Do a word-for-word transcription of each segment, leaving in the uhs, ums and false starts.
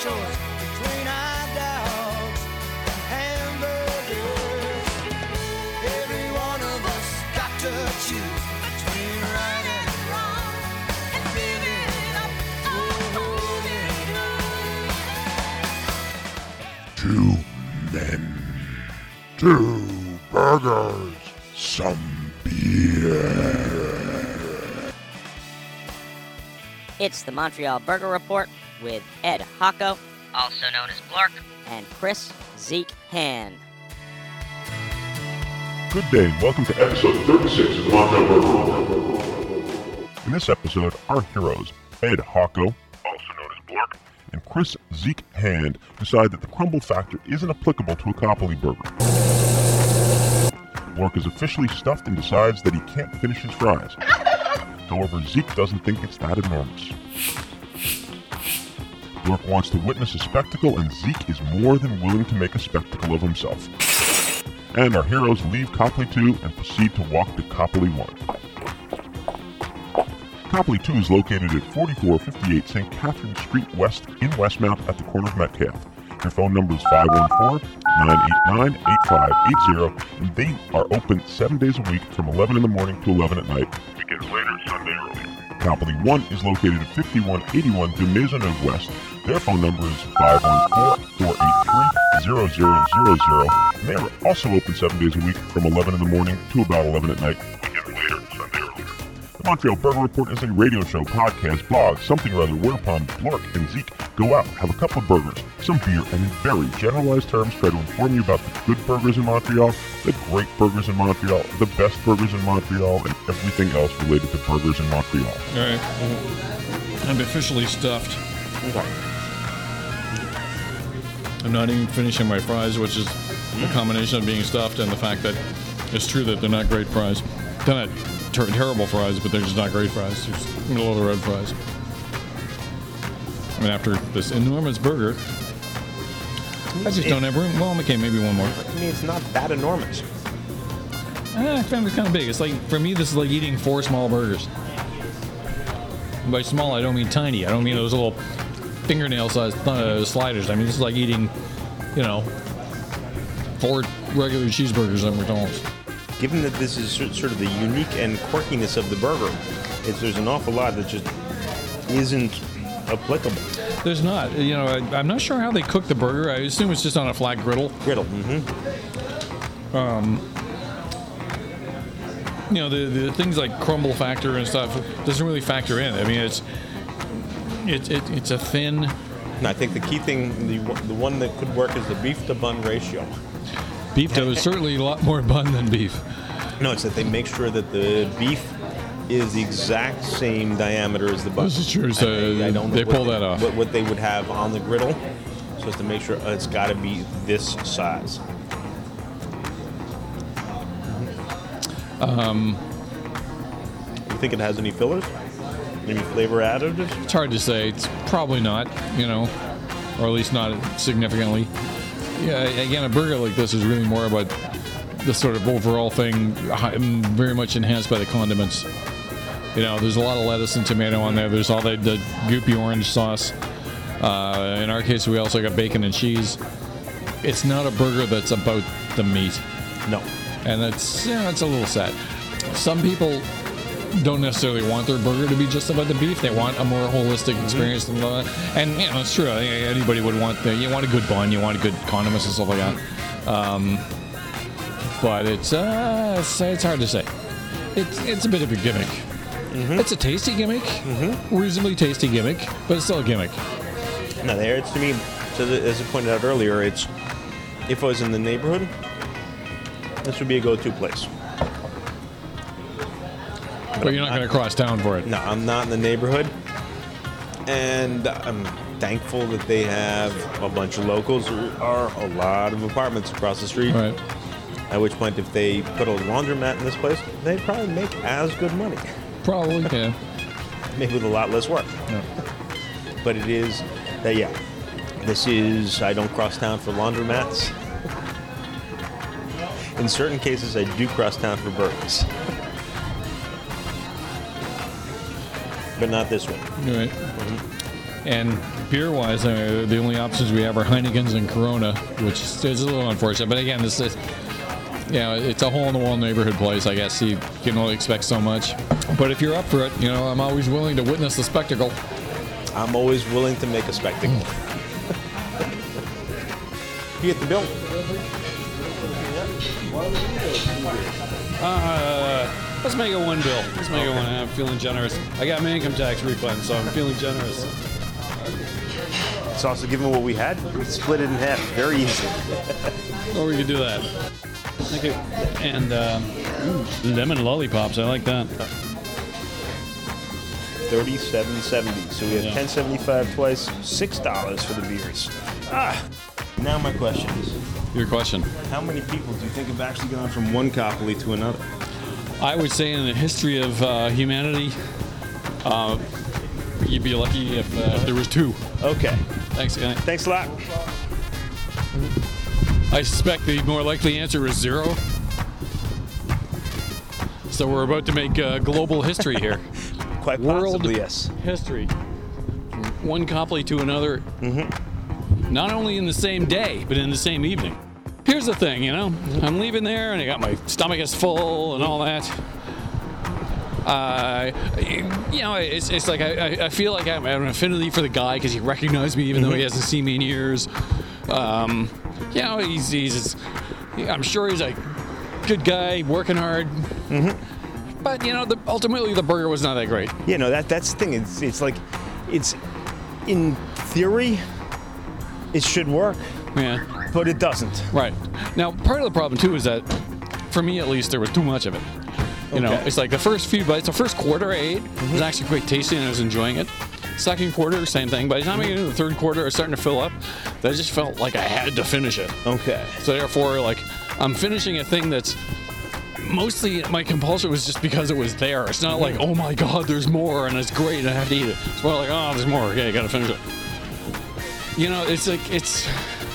choice between hot dogs and hamburgers. Every one of us got to choose between right and wrong and living up to holding on. Two men, two burgers, some beer. It's the Montreal Burger Report with Ed Hocko, also known as Blark, and Chris Zeke Hand. Good day, and welcome to episode thirty-six of the Montreal Burger Report. In this episode, our heroes, Ed Hocko, also known as Blark, and Chris Zeke Hand, decide that the crumble factor isn't applicable to a Copley burger. Blark is officially stuffed and decides that he can't finish his fries. However, Zeke doesn't think it's that enormous. Blark wants to witness a spectacle, and Zeke is more than willing to make a spectacle of himself. And our heroes leave Copley two and proceed to walk to Copley one. Copley two is located at forty-four fifty-eight Saint Catherine Street West in Westmount at the corner of Metcalfe. Their phone number is five one four, nine eight nine, eight five eight zero, and they are open seven days a week from eleven in the morning to eleven at night. Begins later Sunday early. Copley one is located at fifty-one eighty-one de Maisonneuve West. Their phone number is five one four, four eight three, zero zero zero zero, and they are also open seven days a week from eleven in the morning to about eleven at night. Begins later Sunday early. The Montreal Burger Report is a radio show, podcast, blog, something or other, whereupon Blark and Zeke go out, have a couple of burgers, some beer, and in very generalized terms try to inform you about the good burgers in Montreal, the great burgers in Montreal, the best burgers in Montreal, and everything else related to burgers in Montreal. All right. Mm-hmm. I'm officially stuffed. Okay. I'm not even finishing my fries, which is a combination of being stuffed and the fact that it's true that they're not great fries. They're not ter- terrible fries, but they're just not great fries. They're just middle-of-the-road fries. I mean, after this enormous burger, I just it, don't have room. Well, okay, maybe one more. I mean, it's not that enormous. Eh, I found it kind of big. It's like, for me, this is like eating four small burgers. And by small, I don't mean tiny. I don't mean those little fingernail-sized uh, sliders. I mean, this is like eating, you know, four regular cheeseburgers at McDonald's. Given that this is sort of the unique and quirkiness of the burger, it's, there's an awful lot that just isn't applicable. There's not. You know, I, I'm not sure how they cook the burger. I assume it's just on a flat griddle. Griddle, mm-hmm. Um, you know, the, the things like crumble factor and stuff doesn't really factor in. I mean, it's it, it it's a thin. And I think the key thing, the the one that could work is the beef to bun ratio. Beef dough is certainly a lot more bun than beef. No, it's that they make sure that the beef is the exact same diameter as the bun. This is true. So I, I don't know they what pull they, that off. What, what they would have on the griddle, so as to make sure uh, it's got to be this size. Um, you think it has any fillers? Any flavor additives? It's hard to say. It's probably not, you know, or at least not significantly. Yeah, again, a burger like this is really more about the sort of overall thing, very much enhanced by the condiments. You know, there's a lot of lettuce and tomato on there. There's all the, the goopy orange sauce. Uh, in our case, we also got bacon and cheese. It's not a burger that's about the meat. No. And that's, you know, it's a little sad. Some people don't necessarily want their burger to be just about the beef. They want a more holistic experience mm-hmm. than that. And, you know, it's true. I think anybody would want the, you want a good bun, you want a good condiments and stuff like that. Um, but it's, uh, it's, it's hard to say. It's, it's a bit of a gimmick. Mm-hmm. It's a tasty gimmick, mm-hmm. reasonably tasty gimmick, but it's still a gimmick. No, there, it's to me, so that, as I pointed out earlier, it's, if I was in the neighborhood, this would be a go-to place. But, but you're not, not going to cross town for it. No, I'm not in the neighborhood. And I'm thankful that they have a bunch of locals. There are a lot of apartments across the street. Right. At which point, if they put a laundromat in this place, they'd probably make as good money. Probably, yeah. Maybe with a lot less work. Yeah. But it is, that, yeah, this is, I don't cross town for laundromats. In certain cases, I do cross town for burgers. But not this one. Right. Mm-hmm. And beer-wise, uh, the only options we have are Heineken's and Corona, which is, is a little unfortunate. But again, this is, you know, it's a hole-in-the-wall neighborhood place. I guess you can only expect so much. But if you're up for it, you know, I'm always willing to witness the spectacle. I'm always willing to make a spectacle. You get the bill? Uh, let's make it one bill. Let's make it one. I'm feeling generous. I got my income tax refund, so I'm feeling generous. It's also given what we had, we split it in half very easy. Or we could do that. Thank you. And um, ooh, lemon lollipops. I like that. thirty-seven seventy. So we have Yeah. ten seventy-five twice, six dollars for the beers. Ah. Now my question is, Your question. how many people do you think have actually gone from one Copley to another? I would say in the history of uh, humanity, uh, you'd be lucky if uh, there was two. Okay. Thanks, guy. Thanks a lot. I suspect the more likely answer is zero. So we're about to make uh, global history here. Quite World possibly, yes. history. From one Copley to another. Mm-hmm. Not only in the same day, but in the same evening. Here's the thing, you know, I'm leaving there and I got my stomach is full and all that. Uh, you know, it's, it's like I, I feel like I have an affinity for the guy because he recognized me even mm-hmm. though he hasn't seen me in years. Um, you know, he's, he's, I'm sure he's a good guy, working hard. Mm-hmm. But, you know, the, ultimately the burger was not that great. Yeah, no, that that's the thing. It's, it's like, it's, in theory, it should work. Yeah. But it doesn't. Right. Now, part of the problem, too, is that, for me at least, there was too much of it. You know, Okay. it's like the first few bites, the first quarter I ate Mm-hmm. was actually quite tasty and I was enjoying it. Second quarter, same thing. By the time I get into the third quarter, I was starting to fill up. I just felt like I had to finish it. Okay. So therefore, like, I'm finishing a thing that's mostly my compulsion was just because it was there. It's not like, oh my God, there's more and it's great and I have to eat it. It's more like, oh, there's more. Okay, I gotta finish it. You know, it's like, it's...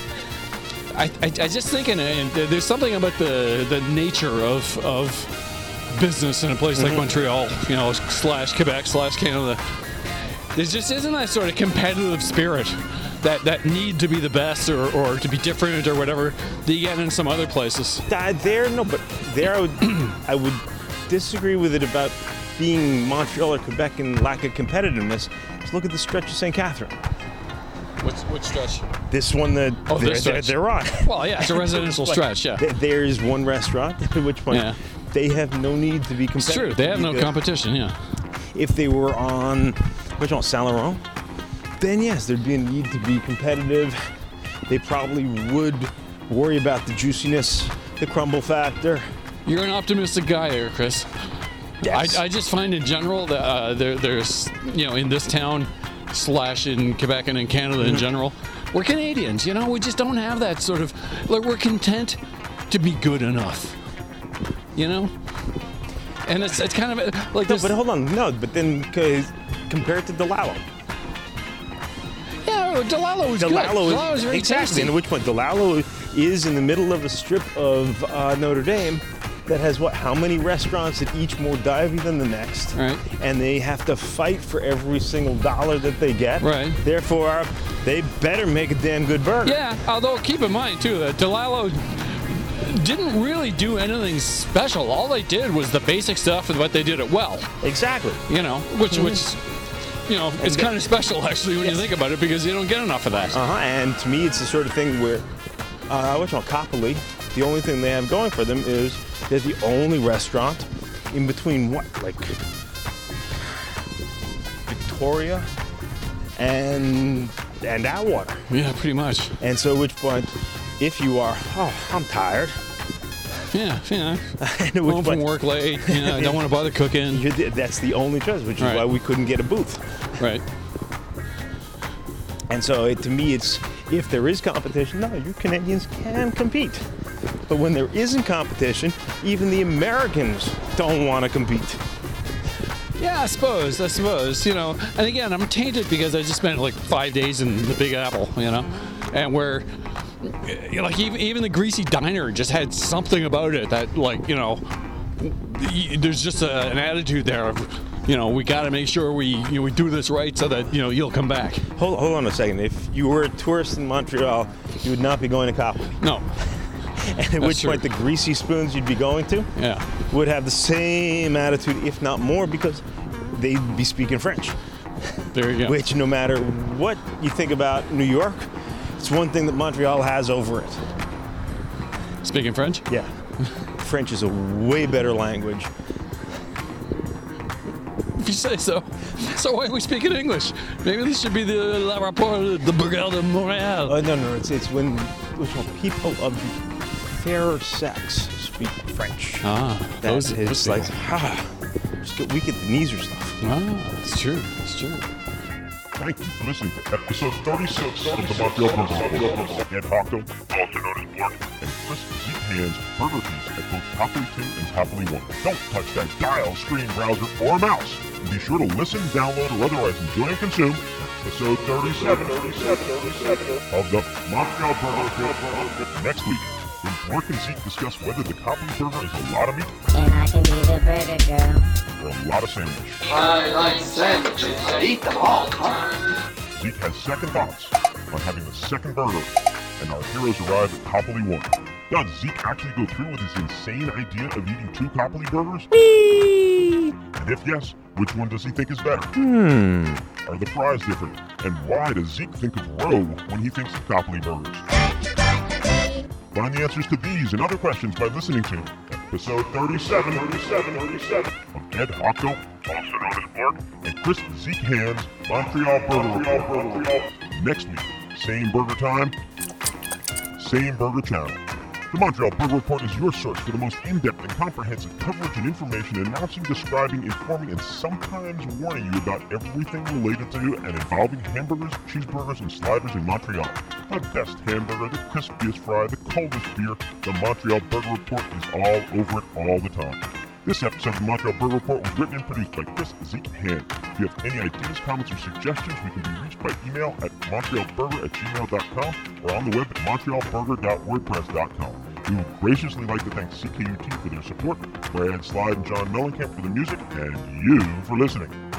I, I, I just think in a, there's something about the, the nature of of business in a place like Montreal, you know, slash Quebec, slash Canada. There just isn't that sort of competitive spirit, that, that need to be the best or, or to be different or whatever that you get in some other places. Uh, there, no, but there I would, I would disagree with it about being Montreal or Quebec and lack of competitiveness. Just look at the stretch of Saint Catherine. Which, which stretch? This one that Oh, they're, this they're, stretch. they're on. Well, yeah, it's a residential Like, stretch, yeah. th- There is one restaurant, at which point Yeah. they have no need to be competitive. It's true. They have no because competition, yeah. If they were on, which one, Saint Laurent, then yes, there'd be a need to be competitive. They probably would worry about the juiciness, the crumble factor. You're an optimistic guy there, Chris. Yes. I, I just find in general that uh, there, there's, you know, in this town slash in Quebec and in Canada in general, we're Canadians, you know, we just don't have that sort of, like, we're content to be good enough, you know? And it's it's kind of like No, this. but hold on, no, but then c- compared to Delalo. Yeah, Delalo is good. Delalo Delalo is is very exactly. tasty. And at which point Delalo is in the middle of a strip of uh, Notre Dame that has what? How many restaurants that each more divey than the next? Right. And they have to fight for every single dollar that they get. Right. Therefore, they better make a damn good burger. Yeah, although keep in mind too that Delalo didn't really do anything special. All they did was the basic stuff and what they did it well. Exactly. You know, which which you know, it's kind of special actually when you Yes. think about it because you don't get enough of that. Uh huh. And to me, it's the sort of thing where, uh, what's called Copley, the only thing they have going for them is they're the only restaurant in between what, like Victoria and and Atwater. Yeah, pretty much. And so, at which point, if you are, oh, I'm tired. Yeah, yeah. And at Home which from point, work late. Yeah, I don't want to bother cooking. you're the- that's the only choice, which is Right. why we couldn't get a booth. Right. And so, it, to me, it's if there is competition, no, you Canadians can compete. But when there isn't competition, even the Americans don't want to compete. Yeah, I suppose. I suppose. You know, and again, I'm tainted because I just spent like five days in the Big Apple. You know, and where, you know, like even even the Greasy Diner just had something about it that, like, you know, y- there's just a, an attitude there of you know, we got to make sure we you know, we do this right so that you know you'll come back. Hold, hold on a second. If you were a tourist in Montreal, you would not be going to Copley. No. And at which true. point the greasy spoons you'd be going to Yeah. would have the same attitude, if not more, because they'd be speaking French. There you go. Which, no matter what you think about New York, it's one thing that Montreal has over it. Speaking French? Yeah. French is a way better language. If you say so. So why are we speaking English? Maybe this should be the La Rapport de Burger de Montréal. Oh, no, no, it's it's when, which one, people of the fairer sex speak French. Ah, That those, is those like, people. ah, just get weak at the knees or stuff. Ah, it's true. It's true. Thank you for listening to episode thirty-six of the Montreal Burger Report. Ed Hocko, also known as Blark, and Chris Zeke Hands Burger Feast at both Copley two and Copley one. Don't touch that dial, screen, browser, or mouse. And be sure to listen, download, or otherwise enjoy and consume episode thirty-seven of the Montreal Burger Report. Next week, when Blark and Zeke discuss whether the Copley burger is a lot of meat And I can be the burger girl. or a lot of sandwich. I like sandwiches. I eat them all the time. Zeke has second thoughts on having the second burger, and our heroes arrive at Copley one. Does Zeke actually go through with his insane idea of eating two Copley burgers? Whee! And if yes, which one does he think is better? Hmm. Are the fries different? And why does Zeke think of roe when he thinks of Copley burgers? Find the answers to these and other questions by listening to episode thirty-seven, thirty-seven, thirty-seven of Ed Hocko, also known as Blark, and Chris Zeke Hands Montreal Burger Report. Next week, same burger time, same burger channel. The Montreal Burger Report is your source for the most in-depth and comprehensive coverage and information announcing, describing, informing, and sometimes warning you about everything related to and involving hamburgers, cheeseburgers, and sliders in Montreal. The best hamburger, the crispiest fry, the coldest beer, the Montreal Burger Report is all over it all the time. This episode of the Montreal Burger Report was written and produced by Chris Zeke Hand. If you have any ideas, comments, or suggestions, we can be reached by email at montrealburger at gmail dot com or on the web at montreal burger dot wordpress dot com. We would graciously like to thank C K U T for their support, Brad Slide and John Mellencamp for the music, and you for listening.